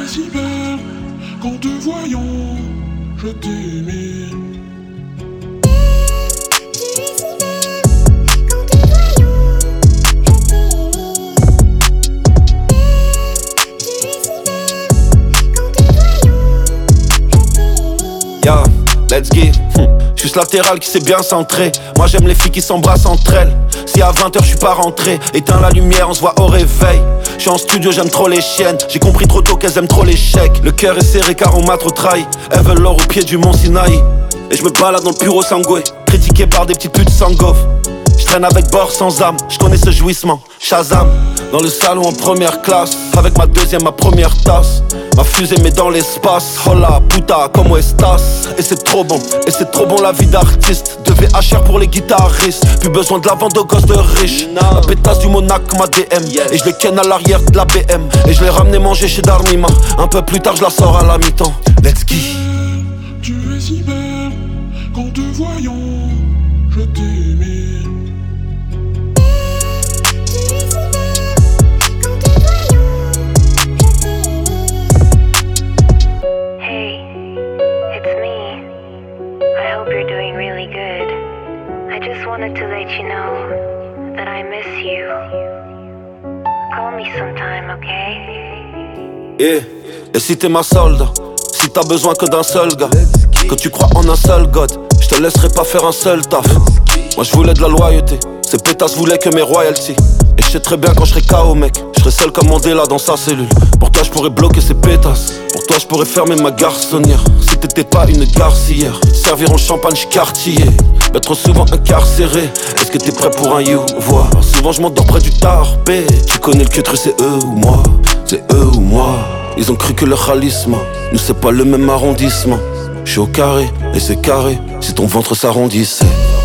es si belle qu'en te voyant, je t'aimais. Yeah, let's get. J'suis ce latéral qui s'est bien centré. Moi j'aime les filles qui s'embrassent entre elles. Si à 20h j'suis pas rentré, éteins la lumière, on se voit au réveil. J'suis en studio, j'aime trop les chiennes. J'ai compris trop tôt qu'elles aiment trop l'échec. Le cœur est serré car on m'a trop trahi. Elles veulent l'or au pied du mont Sinaï. Et j'me balade dans le bureau sangoué, critiqué par des petites putes sans goff. J'traîne avec bord sans âme, j'connais ce jouissement. Shazam, dans le salon en première classe. Avec ma deuxième, ma première tasse. Ma fusée met dans l'espace. Hola puta, como estas? Et c'est trop bon, la vie d'artiste. De VHR pour les guitaristes. Plus besoin de la vente aux gosses de riches. La pétasse du Monac, ma DM. Et je les ken à l'arrière de la BM. Et je l'ai ramené manger chez Darnima. Un peu plus tard je la sors à la mi-temps. Let's go. Tu es si belle qu'en te voyant, je t'aimais. Wanted to let you know that I miss you. Call me sometime, okay? Yeah. Et si t'es ma solde, si t'as besoin que d'un seul gars, que tu crois en un seul God, je te laisserai pas faire un seul taf. Moi je voulais de la loyauté, ces pétasses voulaient que mes royalties. Et je sais très bien quand je serai KO mec, je serai seul comme Mandela dans sa cellule. Pour toi je pourrais bloquer ces pétasses, pour toi je pourrais fermer ma garçonnière. Si t'étais pas une garcière, servir en champagne Cartier. Mais trop souvent incarcéré, est-ce que t'es prêt pour un you? Vois, souvent je m'endors près du tarpé. Tu connais le queutru, c'est eux ou moi, c'est eux ou moi. Ils ont cru que leur khalisme, nous c'est pas le même arrondissement. J'suis au carré, et c'est carré, si ton ventre s'arrondissait.